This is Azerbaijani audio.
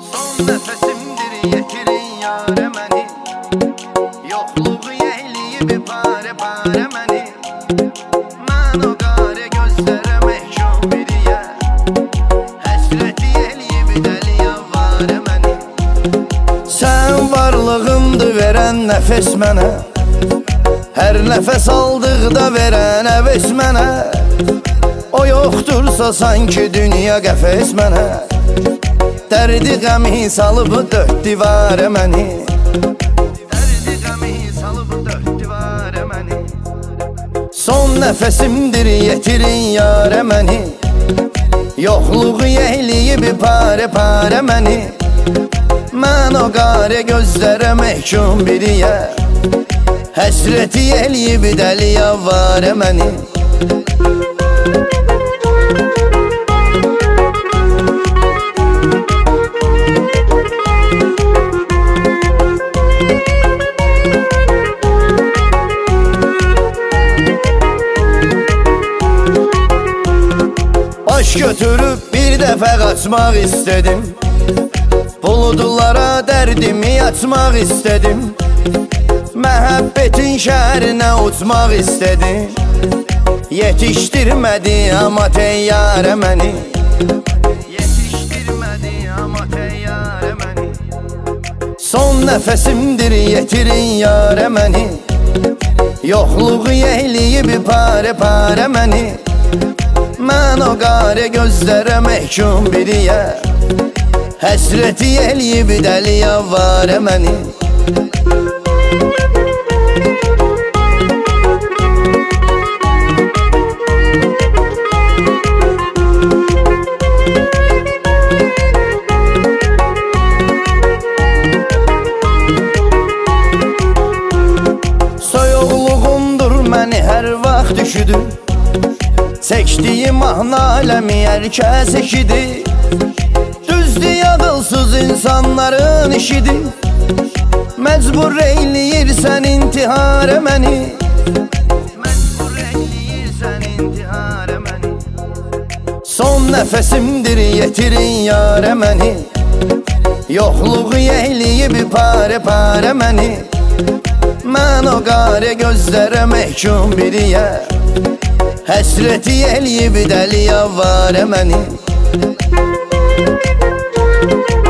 Son nefesimdir yetirin yâre məni, yoxluğu yehliyib pare pare məni. Mən o qare gözlərə məhkum biriyə, həsrəti yehliyib dəli yavare məni. Sən varlığındır verən nəfes mənə, hər nəfəs aldıqda verən əvəs mənə. O yoxdursa sanki dünya qəfəs mənə, dərdi qəmi salıb dörd divarə məni. Dərdi qəmi salıb dörd divarə məni. Son nəfəsimdir yetirin yâre məni, yoxluğu yehliyib pare pare məni. Mən o qare gözlərə məhkum biriyə, həsrəti yehliyib dəli yavare məni. Baş götürüb bir dəfə qaçmaq istedim, buludlara dərdimi açmaq istedim. Məhəbbətin şəhərinə uçmaq istedim, yetişdirmədi amma təyyarə məni. Yetişdirmədi amma təyyarə məni. Son nəfəsimdir yetirin yâre məni, yoxluğu yehliyib pare pare məni. Mən o qare gözlərə məhkum biriyə, həsrəti yehliyib dəli yavare məni. Soyuqluğundur məni hər vaxt düşüdür, çəkdiyim mahnı aləmi hər kəs eşidir. Düzdür yağılsız insanların işidir, məcbur eyləyirsən intiharə məni. Məcbur eyləyirsən intiharə məni. Son nəfəsimdir yetirin yâre məni, yoxluğu yehliyib pare pare məni. Mən o qare gözlərə məhkum biriyə, həsrəti yehliyib dəli yavare məni.